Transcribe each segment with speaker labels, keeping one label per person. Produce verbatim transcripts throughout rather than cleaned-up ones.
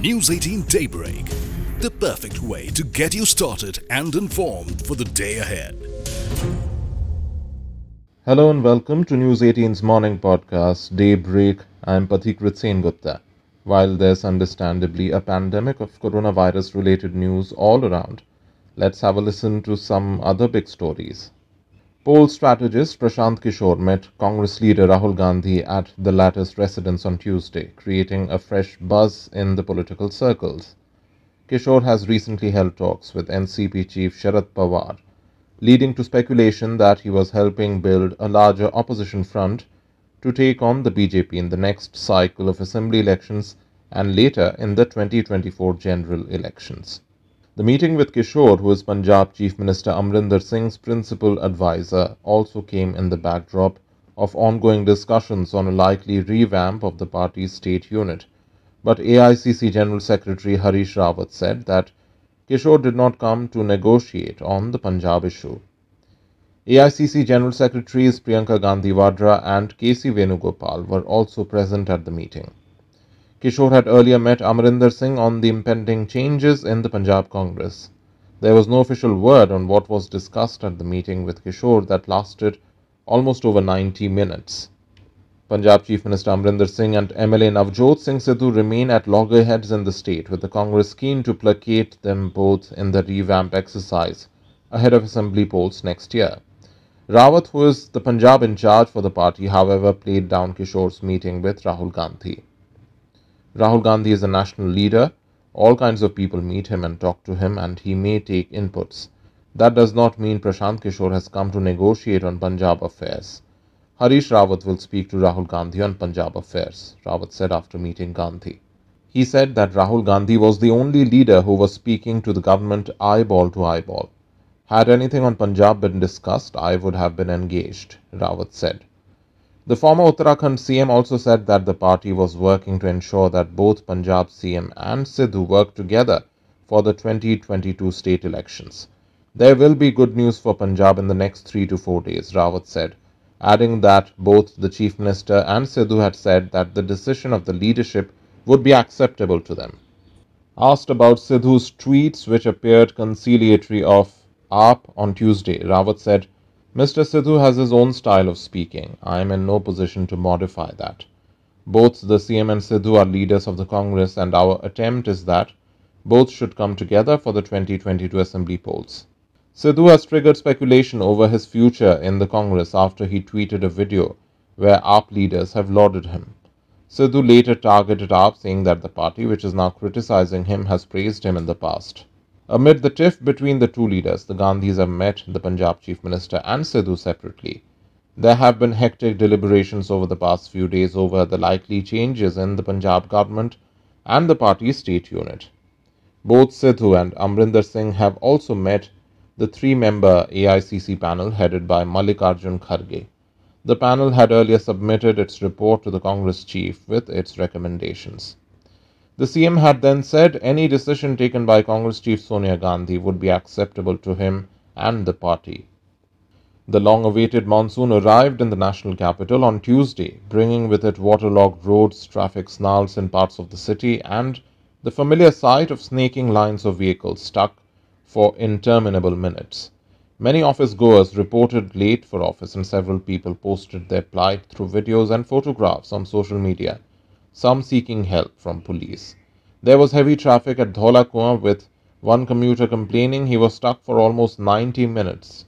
Speaker 1: News eighteen Daybreak, the perfect way to get you started and informed for the day ahead.
Speaker 2: Hello and welcome to News eighteen's morning podcast, Daybreak. I'm Pathikrit Sengupta. While there's understandably a pandemic of coronavirus-related news all around, let's have a listen to some other big stories. Poll strategist Prashant Kishore met Congress leader Rahul Gandhi at the latter's residence on Tuesday, creating a fresh buzz in the political circles. Kishore has recently held talks with N C P chief Sharad Pawar, leading to speculation that he was helping build a larger opposition front to take on the B J P in the next cycle of assembly elections and later in the twenty twenty-four general elections. The meeting with Kishore, who is Punjab Chief Minister Amrinder Singh's principal advisor, also came in the backdrop of ongoing discussions on a likely revamp of the party's state unit. But A I C C General Secretary Harish Rawat said that Kishore did not come to negotiate on the Punjab issue. A I C C General Secretaries Priyanka Gandhi Vadra and K C Venugopal were also present at the meeting. Kishore had earlier met Amrinder Singh on the impending changes in the Punjab Congress. There was no official word on what was discussed at the meeting with Kishore that lasted almost over ninety minutes. Punjab Chief Minister Amrinder Singh and M L A Navjot Singh Sidhu remain at loggerheads in the state, with the Congress keen to placate them both in the revamp exercise ahead of assembly polls next year. Rawat, who is the Punjab in charge for the party, however, played down Kishore's meeting with Rahul Gandhi. Rahul Gandhi is a national leader. All kinds of people meet him and talk to him, and he may take inputs. That does not mean Prashant Kishore has come to negotiate on Punjab affairs. Harish Rawat will speak to Rahul Gandhi on Punjab affairs, Rawat said after meeting Gandhi. He said that Rahul Gandhi was the only leader who was speaking to the government eyeball to eyeball. Had anything on Punjab been discussed, I would have been engaged, Rawat said. The former Uttarakhand C M also said that the party was working to ensure that both Punjab C M and Sidhu work together for the twenty twenty-two state elections. There will be good news for Punjab in the next three to four days, Rawat said, adding that both the Chief Minister and Sidhu had said that the decision of the leadership would be acceptable to them. Asked about Sidhu's tweets, which appeared conciliatory of A P on Tuesday, Rawat said, Mister Sidhu has his own style of speaking. I am in no position to modify that. Both the C M and Sidhu are leaders of the Congress, and our attempt is that both should come together for the twenty twenty-two assembly polls. Sidhu has triggered speculation over his future in the Congress after he tweeted a video where A P leaders have lauded him. Sidhu later targeted A P, saying that the party, which is now criticizing him, has praised him in the past. Amid the tiff between the two leaders, the Gandhis have met the Punjab Chief Minister and Sidhu separately. There have been hectic deliberations over the past few days over the likely changes in the Punjab government and the party's state unit. Both Sidhu and Amrinder Singh have also met the three-member A I C C panel headed by Mallikarjun Kharge. The panel had earlier submitted its report to the Congress chief with its recommendations. The C M had then said any decision taken by Congress chief Sonia Gandhi would be acceptable to him and the party. The long-awaited monsoon arrived in the national capital on Tuesday, bringing with it waterlogged roads, traffic snarls in parts of the city, and the familiar sight of snaking lines of vehicles stuck for interminable minutes. Many office-goers reported late for office, and several people posted their plight through videos and photographs on social media, some seeking help from police. There was heavy traffic at Dhaula Kuan, with one commuter complaining he was stuck for almost ninety minutes.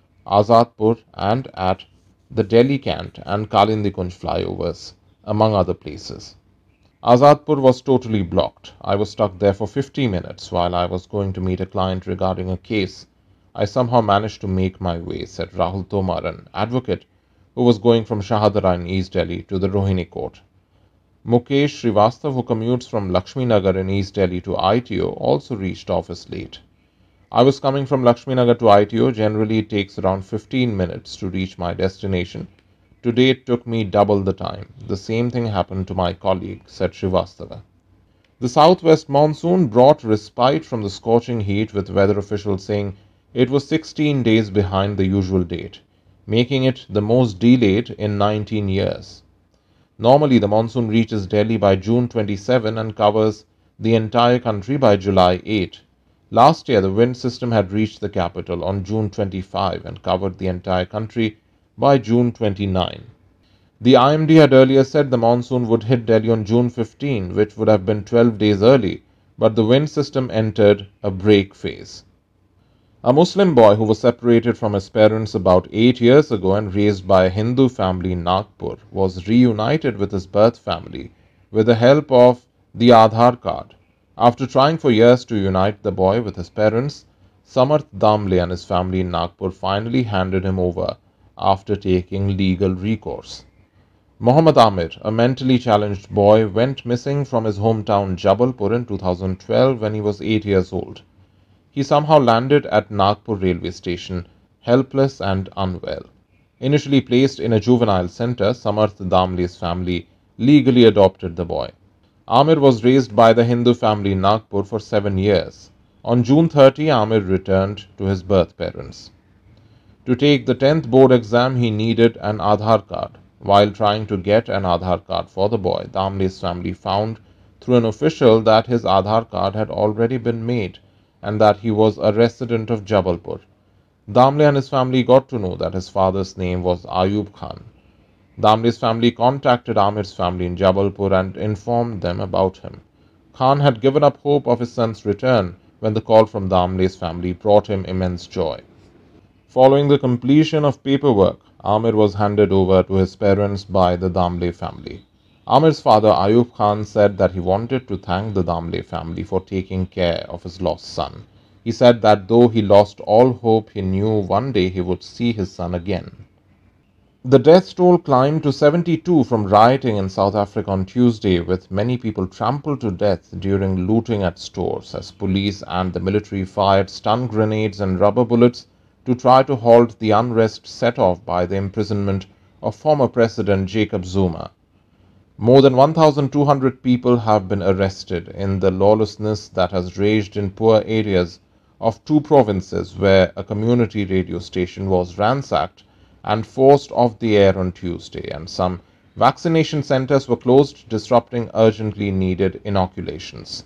Speaker 2: Azadpur and at the Delhi Cant and Kalindi Kunj flyovers, among other places. Azadpur was totally blocked. I was stuck there for fifty minutes while I was going to meet a client regarding a case. I somehow managed to make my way, said Rahul Tomar, an advocate who was going from Shahadara in East Delhi to the Rohini Court. Mukesh Srivastav, who commutes from Lakshmi Nagar in East Delhi to I T O, also reached office late. I was coming from Lakshmi Nagar to I T O. Generally, it takes around fifteen minutes to reach my destination. Today, it took me double the time. The same thing happened to my colleague, said Srivastava. The southwest monsoon brought respite from the scorching heat, with weather officials saying it was sixteen days behind the usual date, making it the most delayed in nineteen years. Normally, the monsoon reaches Delhi by June twenty-seventh and covers the entire country by July eighth. Last year, the wind system had reached the capital on June twenty-fifth and covered the entire country by June twenty-ninth. The I M D had earlier said the monsoon would hit Delhi on June fifteenth, which would have been twelve days early, but the wind system entered a break phase. A Muslim boy who was separated from his parents about eight years ago and raised by a Hindu family in Nagpur was reunited with his birth family with the help of the Aadhaar card. After trying for years to unite the boy with his parents, Samarth Damle and his family in Nagpur finally handed him over after taking legal recourse. Mohammad Amir, a mentally challenged boy, went missing from his hometown Jabalpur in two thousand twelve when he was eight years old. He somehow landed at Nagpur railway station, helpless and unwell. Initially placed in a juvenile center, Samarth Damle's family legally adopted the boy. Amir was raised by the Hindu family in Nagpur for seven years. On June thirtieth, Amir returned to his birth parents. To take the tenth board exam, he needed an Aadhaar card. While trying to get an Aadhaar card for the boy, Damle's family found through an official that his Aadhaar card had already been made and that he was a resident of Jabalpur. Damle and his family got to know that his father's name was Ayub Khan. Damle's family contacted Amir's family in Jabalpur and informed them about him. Khan had given up hope of his son's return when the call from Damle's family brought him immense joy. Following the completion of paperwork, Amir was handed over to his parents by the Damle family. Amir's father Ayub Khan said that he wanted to thank the Damle family for taking care of his lost son. He said that though he lost all hope, he knew one day he would see his son again. The death toll climbed to seventy-two from rioting in South Africa on Tuesday, with many people trampled to death during looting at stores as police and the military fired stun grenades and rubber bullets to try to halt the unrest set off by the imprisonment of former President Jacob Zuma. More than one thousand two hundred people have been arrested in the lawlessness that has raged in poor areas of two provinces where a community radio station was ransacked and forced off the air on Tuesday, and some vaccination centers were closed, disrupting urgently needed inoculations.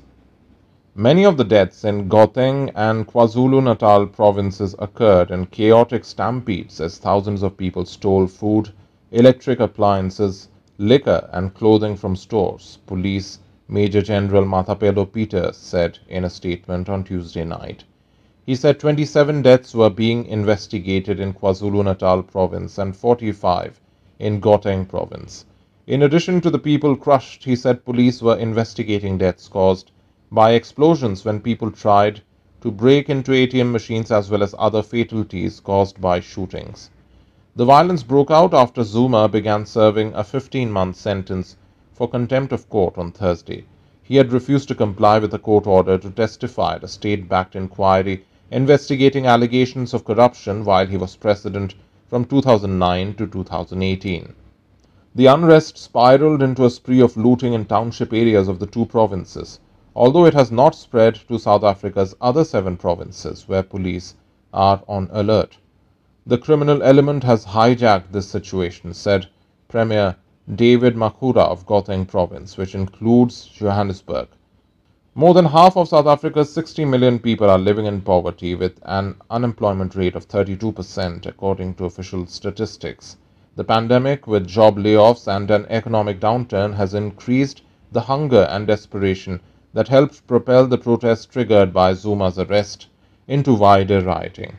Speaker 2: Many of the deaths in Gauteng and KwaZulu-Natal provinces occurred in chaotic stampedes as thousands of people stole food, electric appliances, liquor and clothing from stores, Police Major General Mathapelo Peters said in a statement on Tuesday night. He said twenty-seven deaths were being investigated in KwaZulu-Natal province and forty-five in Gauteng province. In addition to the people crushed, he said police were investigating deaths caused by explosions when people tried to break into A T M machines, as well as other fatalities caused by shootings. The violence broke out after Zuma began serving a fifteen-month sentence for contempt of court on Thursday. He had refused to comply with a court order to testify at a state-backed inquiry investigating allegations of corruption while he was president from two thousand nine to two thousand eighteen. The unrest spiraled into a spree of looting in township areas of the two provinces, although it has not spread to South Africa's other seven provinces where police are on alert. The criminal element has hijacked this situation, said Premier David Makhura of Gauteng province, which includes Johannesburg. More than half of South Africa's sixty million people are living in poverty, with an unemployment rate of thirty-two percent, according to official statistics. The pandemic, with job layoffs and an economic downturn, has increased the hunger and desperation that helped propel the protests triggered by Zuma's arrest into wider rioting.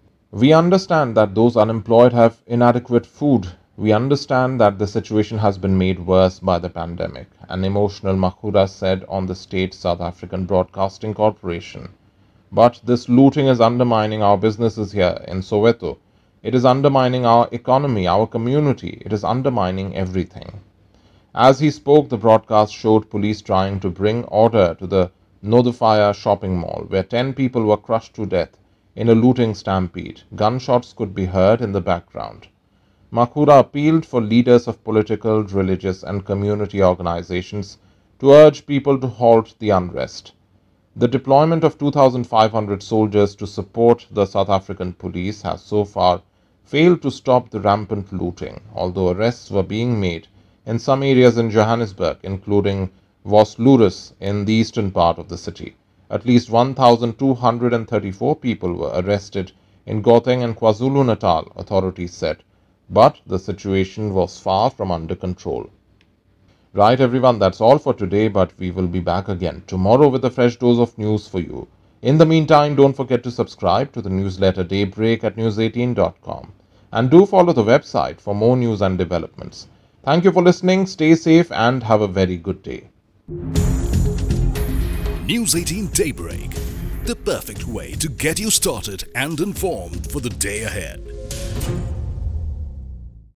Speaker 2: We understand that those unemployed have inadequate food. We understand that the situation has been made worse by the pandemic, an emotional Makhura said on the state South African Broadcasting Corporation. But this looting is undermining our businesses here in Soweto. It is undermining our economy, our community. It is undermining everything. As he spoke, the broadcast showed police trying to bring order to the Nodufaya shopping mall, where ten people were crushed to death in a looting stampede. Gunshots could be heard in the background. Makhura appealed for leaders of political, religious and community organizations to urge people to halt the unrest. The deployment of two thousand five hundred soldiers to support the South African police has so far failed to stop the rampant looting, although arrests were being made in some areas in Johannesburg, including was Lourdes in the eastern part of the city. At least one thousand two hundred thirty-four people were arrested in Gauteng and KwaZulu-Natal, authorities said, but the situation was far from under control. Right everyone, that's all for today, but we will be back again tomorrow with a fresh dose of news for you. In the meantime, don't forget to subscribe to the newsletter Daybreak at news eighteen dot com and do follow the website for more news and developments. Thank you for listening, stay safe and have a very good day.
Speaker 1: News eighteen Daybreak, the perfect way to get you started and informed for the day ahead.